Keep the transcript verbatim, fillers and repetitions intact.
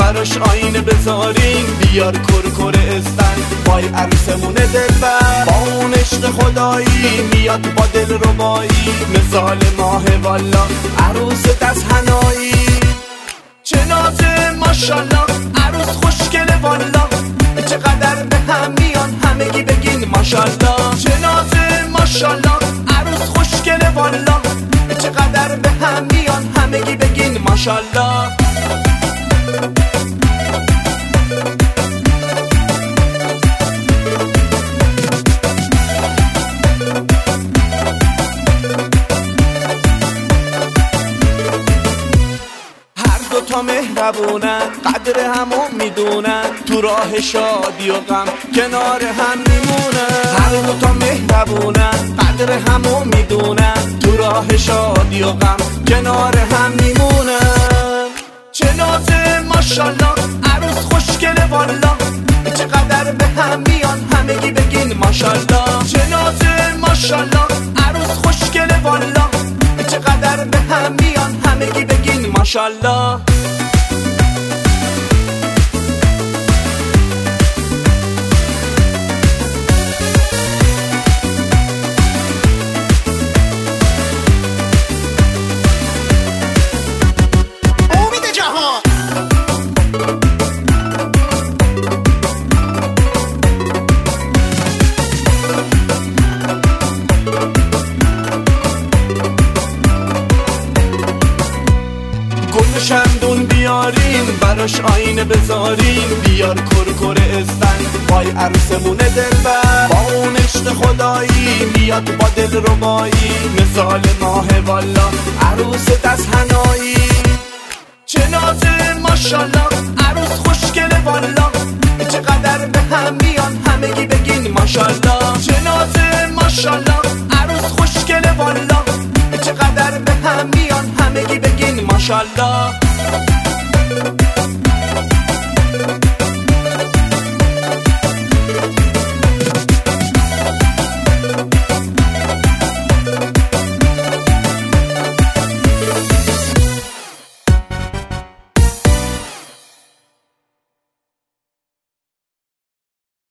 براش آینه بذارین، بیار کرکر استن وای عروسمونه دلبر، با اون عشق خدایی میاد با دل ربایی، مثال ماه والا عروس دست حنایی. چه نازه ماشالله عروس خوشگله والا، چقدر به هم میان همگی بگین ماشالله. چه نازه ماشالله عروس خوشگله والا، چقدر به هم میان همگی بگین ماشالله. دوتا مهربونن قدر همو میدونن، تو راه شادی و غم کنار هم میمونن. هر دوتا مهربونن قدر همو میدونن، تو راه شادی و غم کنار هم میمونن. چه نازه ماشالله عروس خوشگله والا، چقدر به هم میان همگی بگین ماشالله. چه نازه ماشالله عروس خوشگله والا، چقدر به هم میان همگی بگین ماشالله. شمدون بیارین براش آینه بذارین، بیار کرکر استن وای عروسمونه دلبر، با اون عشق خدایی میاد با دل ربایی، مثال ماه والا عروس دست حنایی. چه نازه ماشالله عروس خوشگله والا، چقدر به هم میان همگی بگین ماشالله. چه نازه ماشالله عروس خوشگله والا، چقدر به هم میان همگی بگین ماشالله.